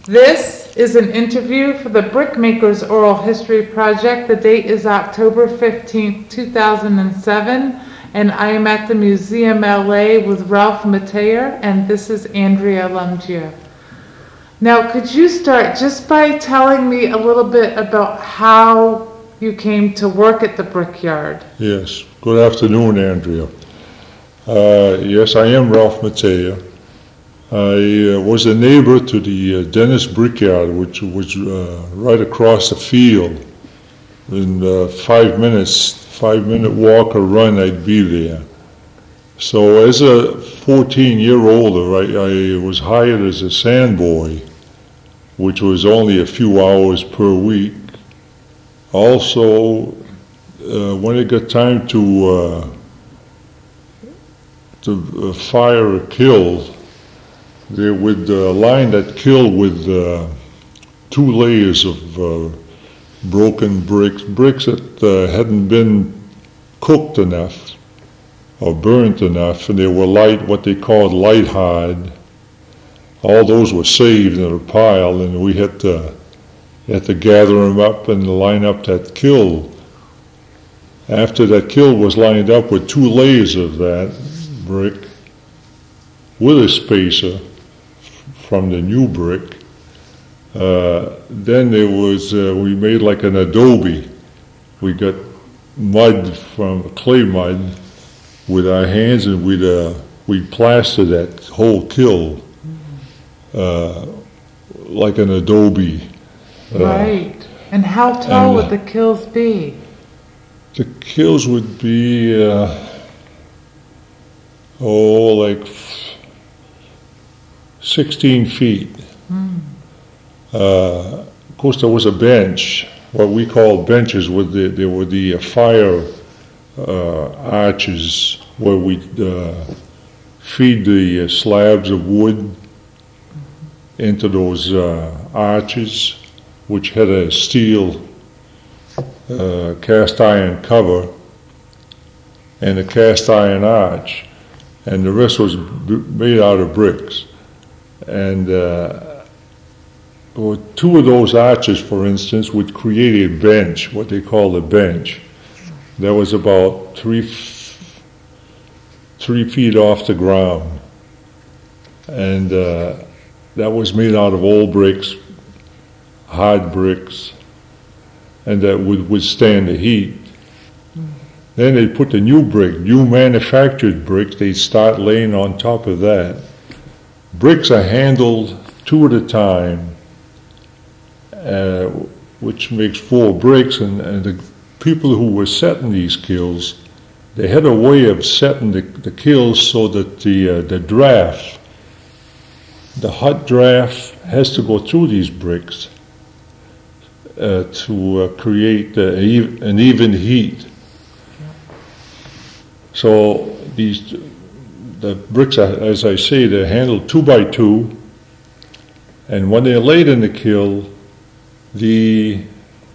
This is an interview for the Brickmakers Oral History Project. The date is October 15th, 2007, and I am at the Museum LA with Ralph Mateer, and this is Andrea Lumgia. Now, could you start just by telling me a little bit about how you came to work at the Brickyard? Yes. Good afternoon, Andrea. Yes, I am Ralph Mateer. I was a neighbor to the Dennis Brickyard, which was right across the field. In 5 minutes, 5-minute walk or run, I'd be there. So as a 14-year-old, I was hired as a sand boy, which was only a few hours per week. Also, when it got time to fire a kiln, they would line that kiln with 2 layers of broken bricks that hadn't been cooked enough or burnt enough, and they were what they called light hard. All those were saved in a pile, and we had to gather them up and line up that kiln. After that kiln was lined up with 2 layers of that brick with a spacer from the new brick, then there was, we made like an adobe. We got mud from clay mud with our hands, and we'd plaster that whole kiln like an adobe. Right. And how tall would the kilns be? The kilns would be, like 16 feet. Of course, there was a bench, what we call benches. There were the fire arches where we'd feed the slabs of wood into those arches, which had a steel cast iron cover and a cast iron arch, and the rest was made out of bricks. And 2 of those arches, for instance, would create a bench, what they call a bench. That was about 3 feet off the ground. And that was made out of old bricks, hard bricks, and that would withstand the heat. Then they'd put the new brick, new manufactured bricks, they'd start laying on top of that. Bricks are handled 2 at a time, which makes 4 bricks, and the people who were setting these kilns, they had a way of setting the kilns so that the draft, the hot draft, has to go through these bricks to create an even heat. So the bricks are, as I say, they're handled 2 by 2, and when they're laid in the kiln, they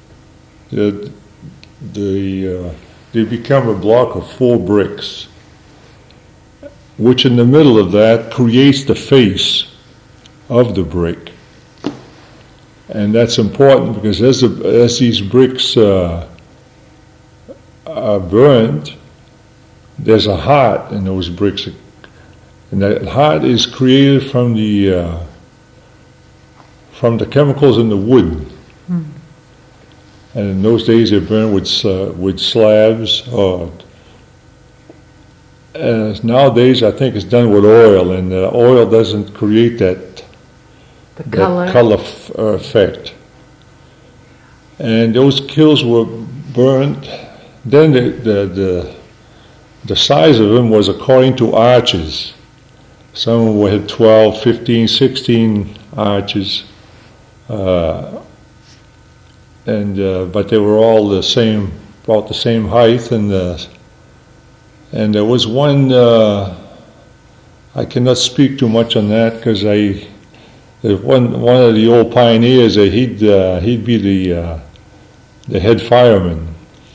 become a block of 4 bricks, which in the middle of that creates the face of the brick. And that's important because as these bricks are burnt, there's a heart in those bricks, and that heart is created from the chemicals in the wood. And in those days, they burned with slabs. Nowadays, I think it's done with oil, and oil doesn't create that color effect. And those kilns were burnt. Then the size of them was according to arches. Some had 12, 15, 16 arches. But they were all about the same height, and there was one. I cannot speak too much on that because one of the old pioneers. He'd be the head fireman.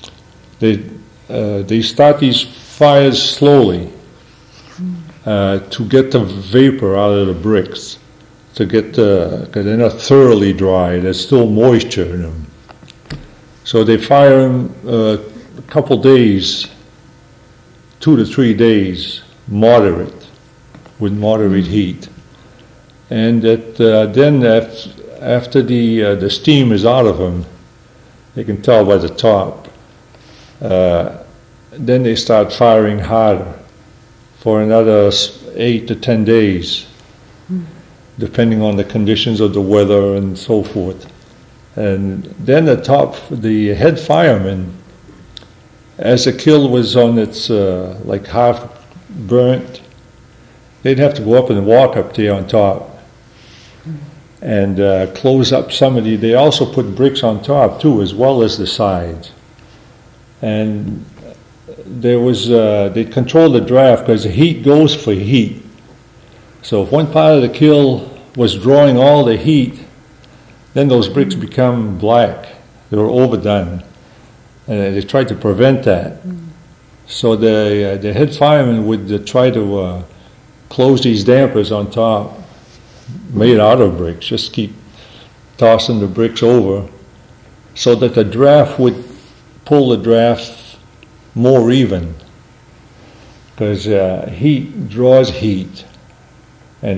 They start these fires slowly to get the vapor out of the bricks. to get, because they're not thoroughly dry, there's still moisture in them. So they fire them a couple days, 2 to 3 days, with moderate heat. And then after the steam is out of them, you can tell by the top, then they start firing harder for another 8 to 10 days, depending on the conditions of the weather and so forth. And then the head fireman, as the kiln was on its like half burnt, they'd have to go up and walk up there on top and close up some of they also put bricks on top too, as well as the sides. And there was, they controlled the draft because the heat goes for heat. So if one part of the kiln was drawing all the heat, then those bricks become black. They were overdone. And they tried to prevent that. So the head fireman would try to close these dampers on top, made out of bricks, just keep tossing the bricks over, so that the draft would pull the draft more even. Because heat draws heat. And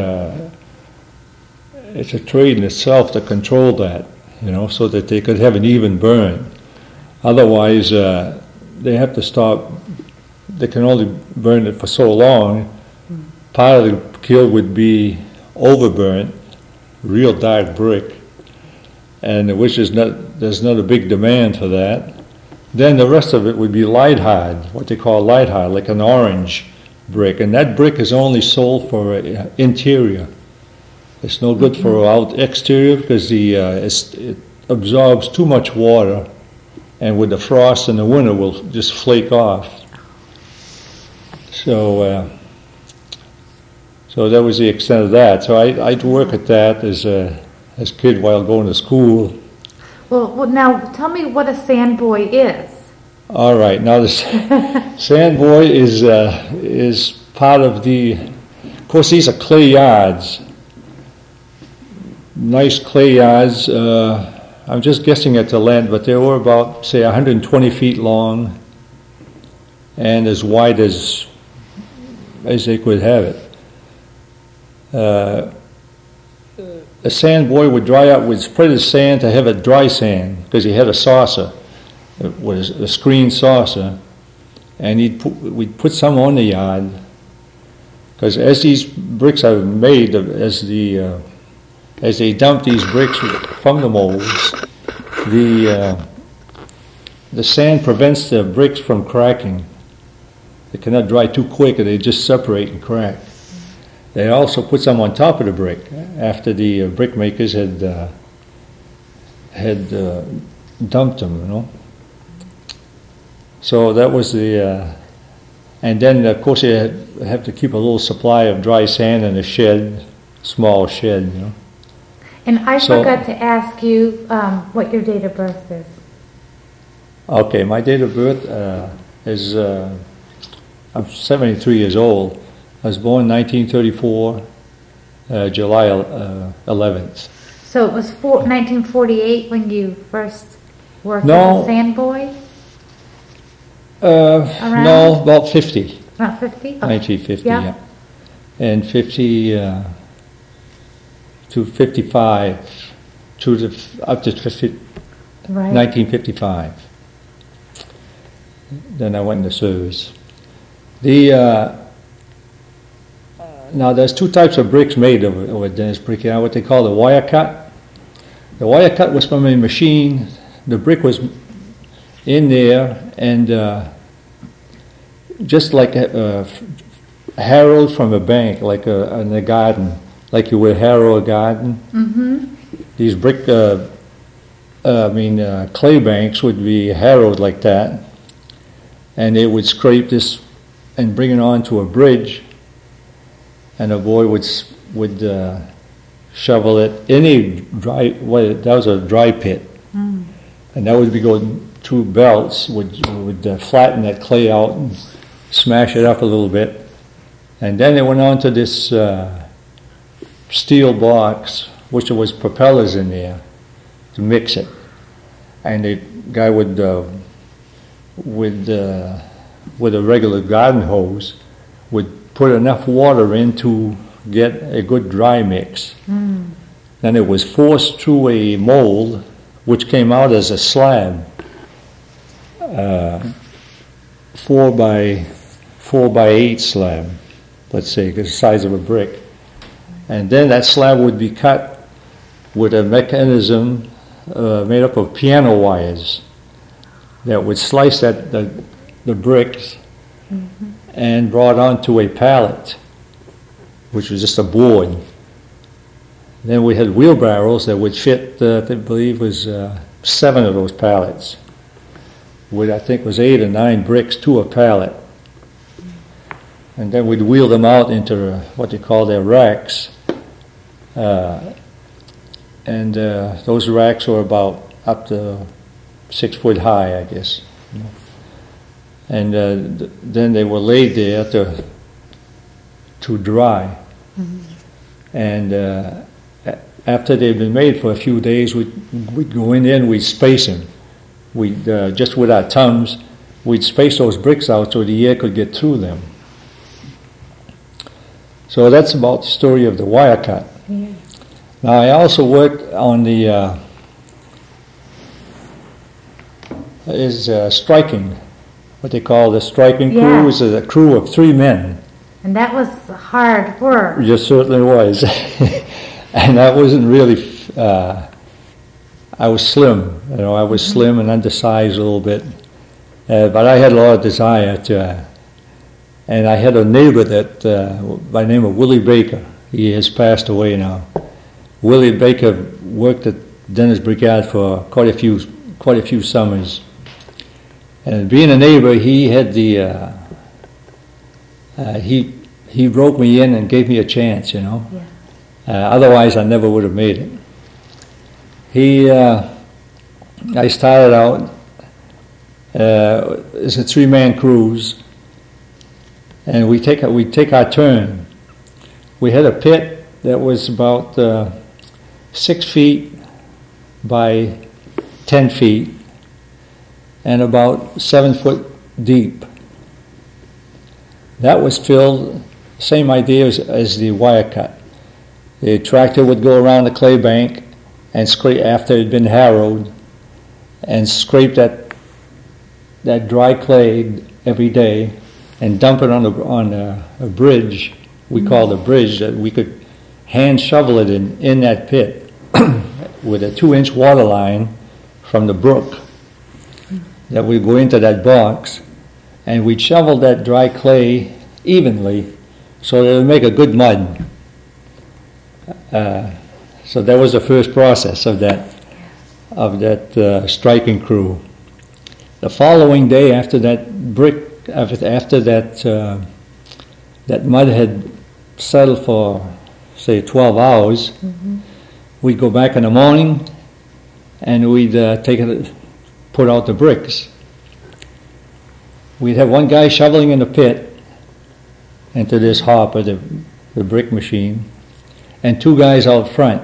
it's a trade in itself to control that, so that they could have an even burn. Otherwise, they have to stop. They can only burn it for so long. Part of the kiln would be overburnt, real dark brick, and there's not a big demand for that. Then the rest of it would be light hard, what they call light hard, like an orange brick, and that brick is only sold for interior. It's no good for out exterior because it absorbs too much water, and with the frost in the winter will just flake off. So that was the extent of that. So I'd work at that as a kid while going to school. Well, now tell me what a sandboy is. All right, now the sandboy is part of of course these are clay yards, nice clay yards. I'm just guessing at the length, but they were about, say, 120 feet long and as wide as they could have it. A sandboy would dry out with spread his sand to have it dry sand, because he had a saucer. It was a screen saucer, and we'd put some on the yard, because as these bricks are made, as they dump these bricks from the molds, the sand prevents the bricks from cracking. They cannot dry too quick, or they just separate and crack. They also put some on top of the brick after the brick makers had dumped them, So that was and then of course you have to keep a little supply of dry sand in a shed, small shed, And I forgot to ask you what your date of birth is. Okay, my date of birth is, I'm 73 years old. I was born in 1934, July 11th. So it was 1948 when you first worked as a sandboy? No, about 50. About 50? Okay. 1950, yeah. And 50 to 55, up to 50, right. 1955. Then I went into service. Now there's two types of bricks made over Dennis Brick Yard, what they call the wire cut. The wire cut was from a machine. The brick was in there, and just like harrowed from a bank, like in a garden, like you would harrow a garden. Mm-hmm. These clay banks would be harrowed like that, and they would scrape this and bring it onto a bridge, and a boy would shovel it in a that was a dry pit, and that would be going through belts, would flatten that clay out and smash it up a little bit, and then they went on to this steel box, which there was propellers in there to mix it, and the guy would with a regular garden hose would put enough water in to get a good dry mix. Then it was forced through a mold, which came out as a slab, 4x8 slab, let's say, the size of a brick. And then that slab would be cut with a mechanism made up of piano wires that would slice the bricks and brought onto a pallet, which was just a board. Then we had wheelbarrows that would fit, I believe, was 7 of those pallets, with I think was 8 or 9 bricks to a pallet. And then we'd wheel them out into what they call their racks. Those racks were about up to 6 foot high, I guess. And then they were laid there to dry. And after they'd been made for a few days, we'd go in there and we'd space them. We'd just with our thumbs, we'd space those bricks out so the air could get through them. So that's about the story of the wire cut. Yeah. Now I also worked on the striking, what they call the striking crew. Is a crew of 3 men. And that was hard work. It certainly was. And that wasn't really, I was slim, I was slim and undersized a little bit. But I had a lot of desire to, and I had a neighbor that, by the name of Willie Baker. He has passed away now. Willie Baker worked at Dennis Brigade for quite a few summers. And being a neighbor, he had he broke me in and gave me a chance, Yeah. Otherwise, I never would have made it. I started out as a 3-man cruise, and we take our turn. We had a pit that was about 6 feet by 10 feet, and about 7 foot deep. That was filled, same idea as the wire cut. The tractor would go around the clay bank and scrape after it had been harrowed, and scrape that dry clay every day, and dump it on a bridge. We called a bridge that we could hand shovel it in that pit with a 2-inch water line from the brook that would go into that box, and we'd shovel that dry clay evenly so that it would make a good mud. So that was the first process of that striking crew. The following day, after that that mud had settled for, say, 12 hours, we'd go back in the morning and we'd put out the bricks. We'd have one guy shoveling in the pit into this hopper, the brick machine, and 2 guys out front.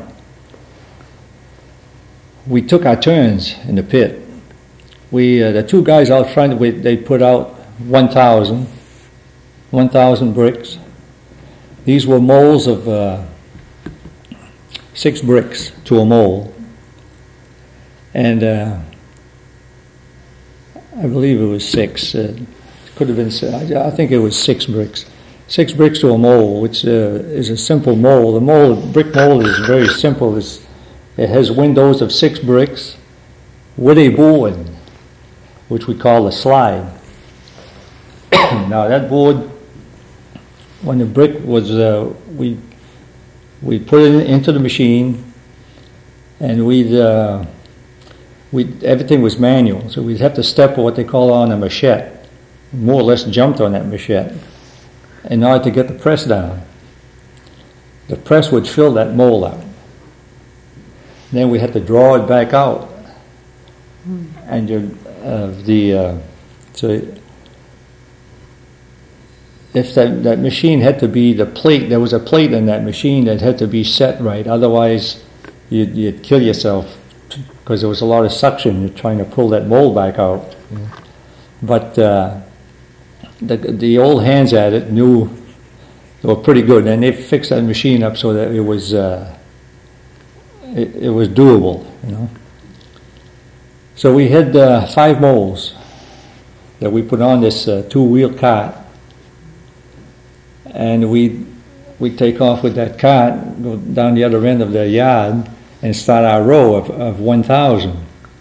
We took our turns in the pit. The 2 guys out front, they put out 1,000 bricks. These were molds of 6 bricks to a mold. And I believe it was 6. Could have been, I think it was 6 bricks. 6 bricks to a mold, which is a simple mold. The brick mold is very simple. It has windows of 6 bricks with a board, which we call a slide. Now that board, when the brick was, we put it into the machine, and everything was manual, so we'd have to step what they call on a machete, more or less jumped on that machete, in order to get the press down. The press would fill that mold up. Then we had to draw it back out, and so if that machine had to be the plate, there was a plate in that machine that had to be set right. Otherwise, you'd kill yourself because there was a lot of suction. You're trying to pull that mold back out. But the old hands at it knew they were pretty good, and they fixed that machine up so that it was it was doable. So we had 5 molds that we put on this 2-wheel cart, and we'd take off with that cart, go down the other end of the yard, and start our row of 1,000.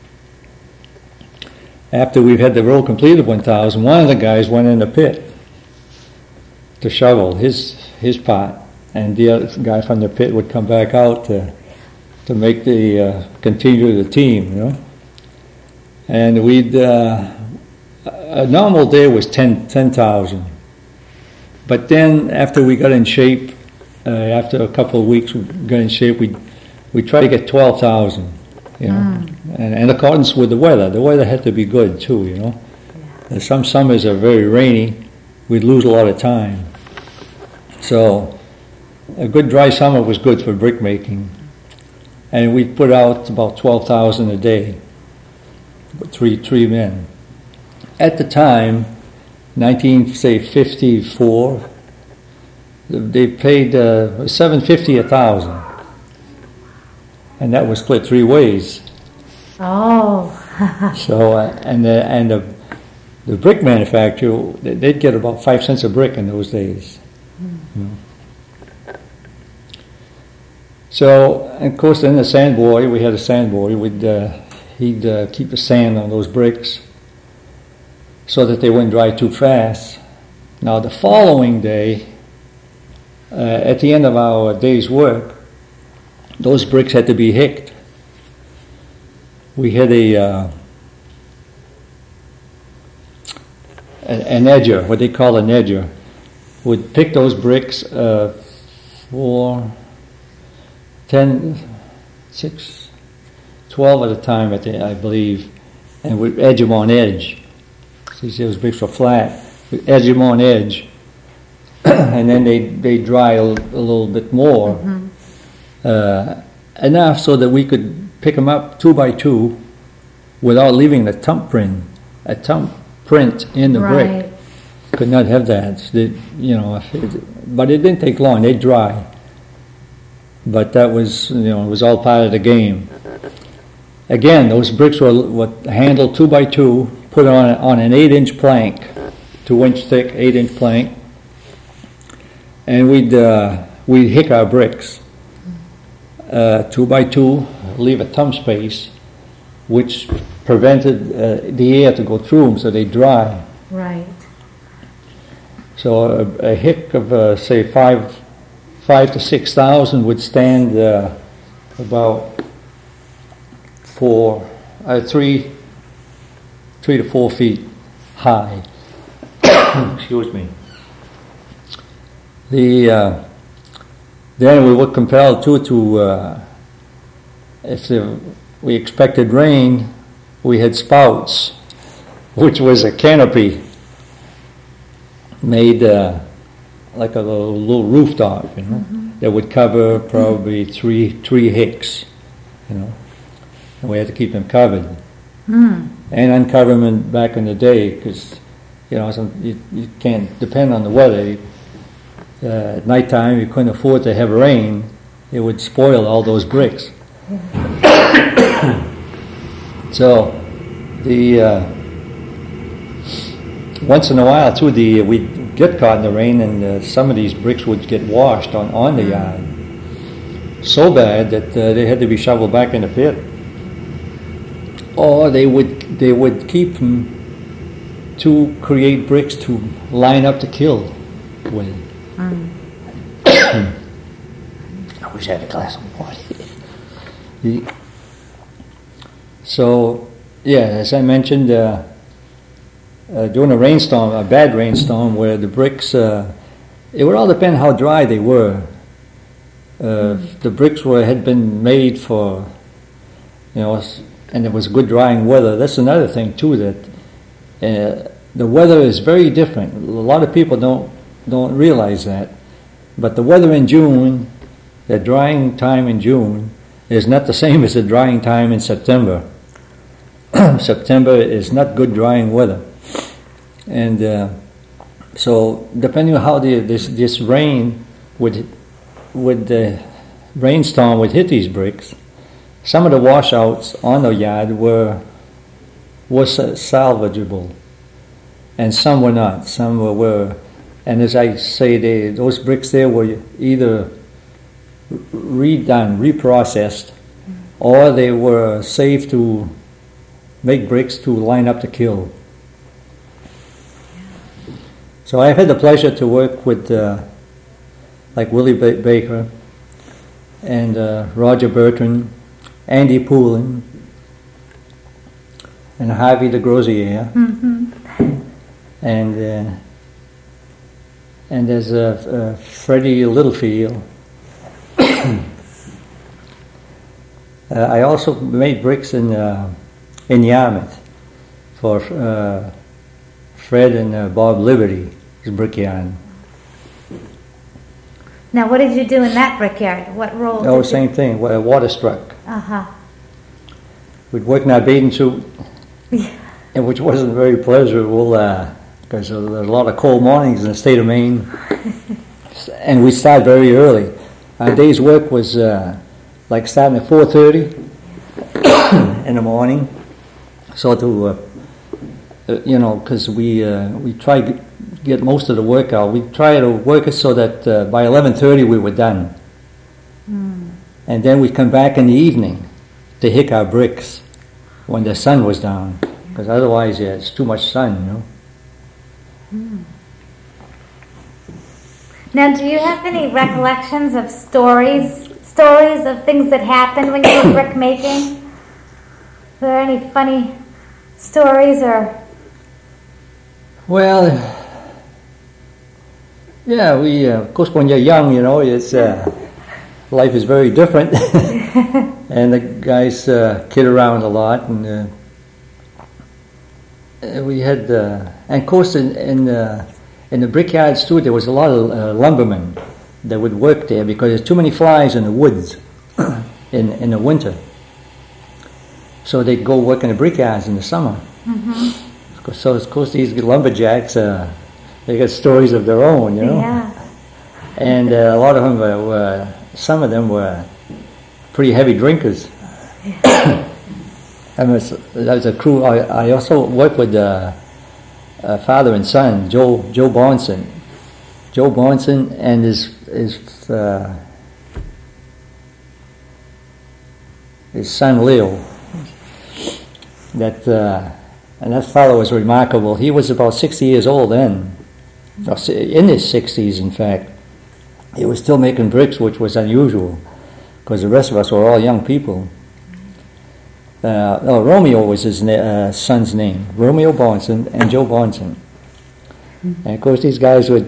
After we've had the row completed of 1,000, one of the guys went in the pit to shovel his part, and the other guy from the pit would come back out to make the continue the team, And we'd a normal day was 10,000, but then after we got in shape, after a couple of weeks we got in shape, we tried to get 12,000, and in accordance with the weather. The weather had to be good too, Some summers are very rainy, we'd lose a lot of time. So a good dry summer was good for brick making, and we put out about 12,000 a day, three men. At the time, 1954, they paid $750 1,000, and that was split 3 ways. Oh. So and the brick manufacturer, they'd get about 5 cents a brick in those days. So, of course, then the sand boy, we had a sand boy, he'd keep the sand on those bricks so that they wouldn't dry too fast. Now, the following day, at the end of our day's work, those bricks had to be hicked. We had an edger, what they call an edger, would pick those bricks for 10, 6, 12 at a time, I believe, and we'd edge them on edge. So you see those bricks were flat. We'd edge them on edge, and then they dry a little bit more, enough so that we could pick them up 2 by 2 without leaving a thumb print in the brick. Could not have that. But it didn't take long. They'd dry. But that was, it was all part of the game. Again, those bricks were handled 2 by 2, put on an 8-inch plank, 2-inch thick 8-inch plank, and we'd hick our bricks 2 by 2, leave a thumb space, which prevented the air to go through them, so they dry. Right. So a hick of say 5 to 6,000 would stand about 3 to 4 feet high. Excuse me. Then we were compelled to if we expected rain, we had spouts, which was a canopy made like a little rooftop, that would cover probably three hicks, and we had to keep them covered and uncover them back in the day because you can't depend on the weather. At nighttime, you couldn't afford to have rain; it would spoil all those bricks. So once in a while too, we'd get caught in the rain, and some of these bricks would get washed on the yard so bad that they had to be shoveled back in the pit, or they would keep them to create bricks to line up to kill with. I wish I had a glass of water. So, as I mentioned, during a rainstorm, a bad rainstorm, where the bricks, it would all depend how dry they were. The bricks had been made for, and it was good drying weather. That's another thing too, that the weather is very different. A lot of people don't don't realize that. But the weather in June, the drying time in June, is not the same as the drying time in September. September is not good drying weather. And so depending on how this rain the rainstorm would hit these bricks, some of the washouts on the yard were salvageable, and some were not. Some were, and as I say, those bricks there were either redone, reprocessed, or they were saved to make bricks to line up the kiln. So I've had the pleasure to work with like Willie Baker and Roger Bertrand, Andy Poulin, and Harvey de Grozier, and there's Freddie Littlefield. I also made bricks in Yarmouth for Fred and Bob Liberty's brickyard. Now, what did you do in that brickyard? What role? Oh, same thing. Water struck. We'd work in our bathing suit, and which wasn't very pleasurable because there were a lot of cold mornings in the state of Maine, and we started very early. Our day's work was like starting at 4:30 in the morning. So to because we try to get most of the work out. We try to work it so that by 11:30 we were done, and then we come back in the evening to hick our bricks when the sun was down, because otherwise, it's too much sun, Now, do you have any recollections of stories of things that happened when you were brick making? Were there any funny stories or? Well, yeah, we of course when you're young, it's life is very different, and the guys kid around a lot, and we had, and of course in the brickyards too, there was a lot of lumbermen that would work there because there's too many flies in the woods in the winter. So they'd go work in the brickyards in the summer. So of course these lumberjacks, they got stories of their own, Yeah. And a lot of them some of them were pretty heavy drinkers. That was a crew. I also worked with father and son, Joe Bonson. Joe Bonson and his son Leo. And that fellow was remarkable. He was about 60 years old then, in his 60s in fact. He was still making bricks, which was unusual, because the rest of us were all young people. Romeo was his son's name, Romeo Bonson and Joe Bonson. And of course these guys would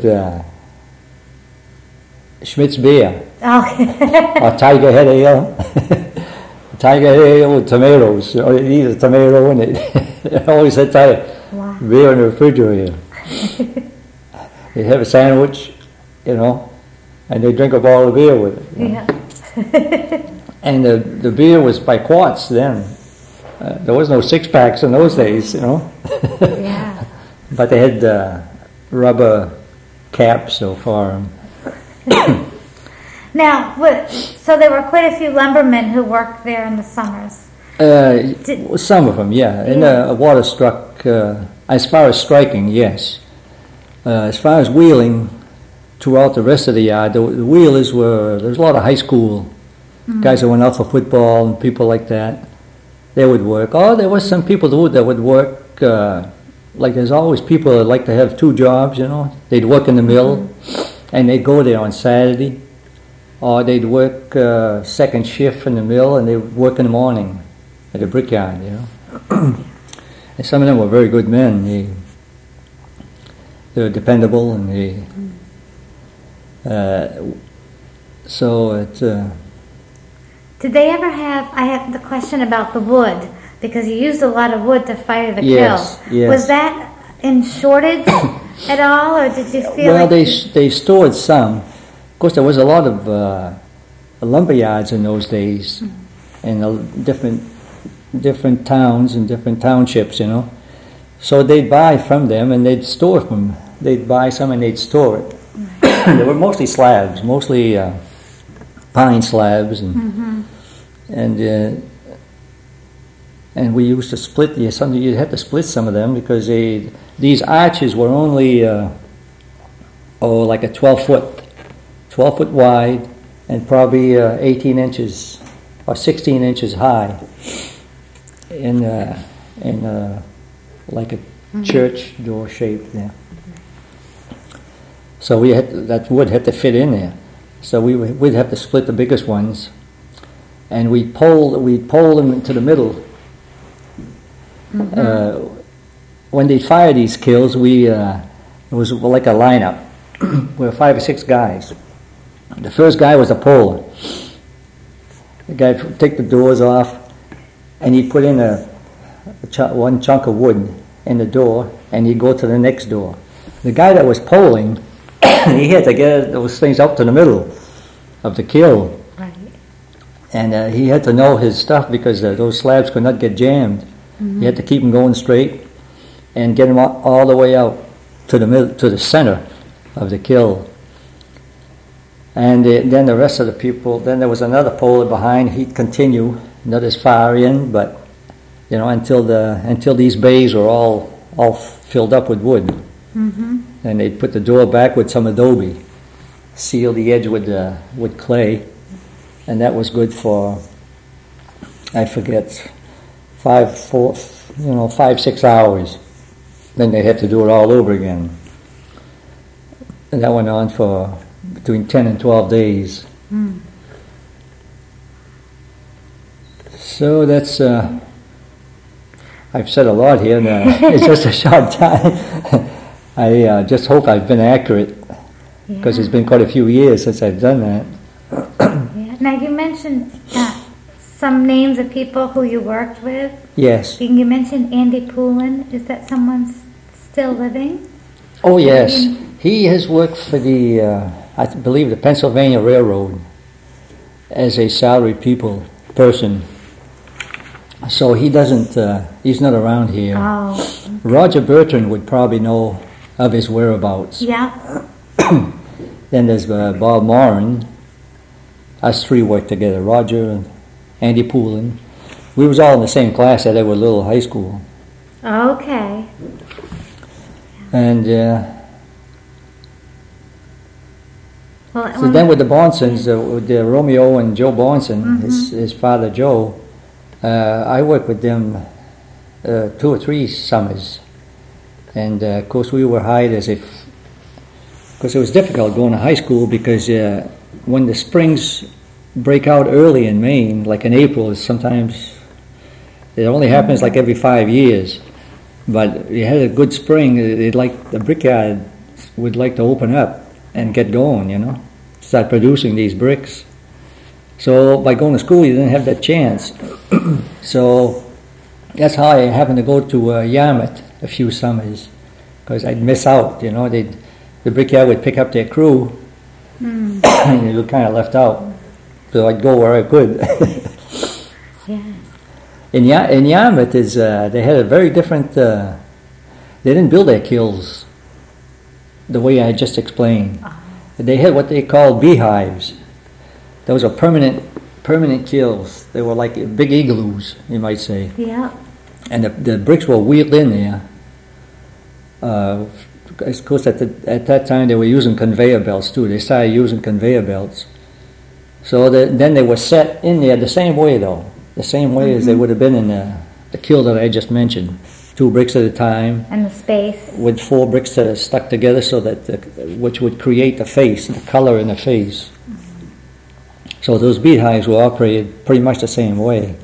Schmidt's beer, or Tiger Head Ale. Tiger Head Ale with tomatoes. You eat a tomato and it always had beer in the refrigerator. They have a sandwich, and they drink a bottle of beer with it. Yeah. And the beer was by quarts then. There was no 6-packs in those days, Yeah. But they had rubber caps so far. Now, so there were quite a few lumbermen who worked there in the summers. Some of them, yeah. And water struck, as far as striking, yes. As far as wheeling throughout the rest of the yard, the wheelers there's a lot of high school guys that went out for football and people like that. They would work. Or there was some people that would work, like there's always people that like to have 2 jobs, They'd work in the mill and they'd go there on Saturday. Or they'd work second shift in the mill and they would work in the morning at the brickyard, And some of them were very good men. They were dependable and so it... Did they ever have? I have the question about the wood, because you used a lot of wood to fire the Yes, kiln. yes. Was that in shortage at all, or did you feel Well, like they stored some. Of course, there was a lot of lumber yards in those days, in different towns and different townships, you know. So they'd buy from them and they'd store from. They'd buy some and they'd store it. They were mostly slabs, mostly pine slabs, and we used to split. You had to split some of them because these arches were only like a 12 foot wide, and probably 18 inches or 16 inches high, in like a church door shape there. So that wood had to fit in there. So we'd have to split the biggest ones, and we'd pole them into the middle. When they fire these kills, it was like a lineup. We were 5 or 6 guys. The first guy was a poler. The guy would take the doors off, and he'd put in one chunk of wood in the door, and he'd go to the next door. The guy that was poling, he had to get those things up to the middle of the kill. right? And he had to know his stuff because those slabs could not get jammed. He had to keep them going straight and get them all the way out to the middle, to the center of the kill. And then the rest of the people, then there was another poler behind. He'd continue, not as far in, but you know, until these bays were all filled up with wood. And they'd put the door back with some adobe, seal the edge with clay, and that was good for, I forget, 5-6 hours. Then they'd have to do it all over again. And that went on for between 10 and 12 days. So that's, I've said a lot here, and it's just a short time. I just hope I've been accurate, because it's been quite a few years since I've done that. Yeah. Now you mentioned some names of people who you worked with. Yes. You mentioned Andy Poulin. Is that someone still living? Oh, yes. He has worked for I believe, the Pennsylvania Railroad as a salaried person. So he doesn't, he's not around here. Oh. Roger Bertrand would probably know of his whereabouts. Yeah. Then there's Bob Moran. Us 3 worked together, Roger and Andy Poulin. We was all in the same class at Edward Little High School. Okay. And Well, so then with the Bonsons, with Romeo and Joe Bonson, his father Joe, I worked with them 2 or 3 summers. And of course we were hired because it was difficult going to high school, because when the springs break out early in Maine, like in April, sometimes it only happens like every 5 years. But you had a good spring, the brickyard would like to open up and get going, you know, start producing these bricks. So by going to school, you didn't have that chance. So that's how I happened to go to Yarmouth a few summers, because I'd miss out, you know. The brickyard would pick up their crew, and you were kind of left out. So I'd go where I could. yeah. In Yarmouth, they had a very different. They didn't build their kilns the way I just explained. They had what they called beehives. Those are permanent kilns. They were like big igloos, you might say. Yeah. And the bricks were wheeled in there. Of course, at that time they were using conveyor belts too. They started using conveyor belts. So then they were set in there the same way, though. The same way as they would have been in the kiln that I just mentioned. 2 bricks at a time. And the space. With 4 bricks that are stuck together, so that which would create the face, the color in the face. So those beehives were operated pretty much the same way.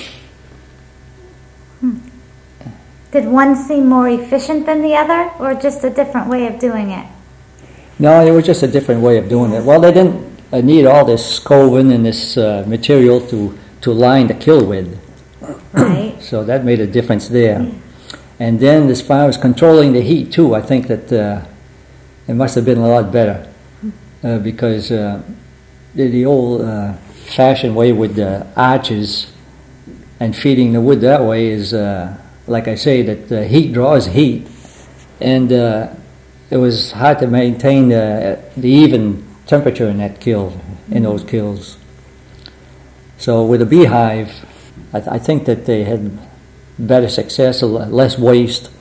Did one seem more efficient than the other, or just a different way of doing it? No, it was just a different way of doing it. Well, they didn't need all this coven and this material to line the kiln with. Right. So that made a difference there. And then as far as controlling the heat too, I think that it must have been a lot better because the old fashioned way with the arches and feeding the wood that way is, like I say, that the heat draws heat, and it was hard to maintain the even temperature in that kiln, in those kilns. So with a beehive, I think that they had better success, less waste.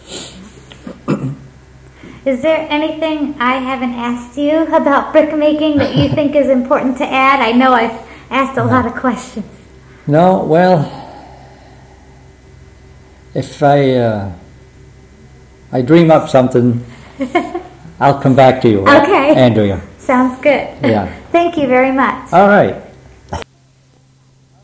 Is there anything I haven't asked you about brick making that you think is important to add? I know I've asked a lot of questions. No, well, if I dream up something, I'll come back to you. Okay. Andrea. Sounds good. Yeah. Thank you very much. All right.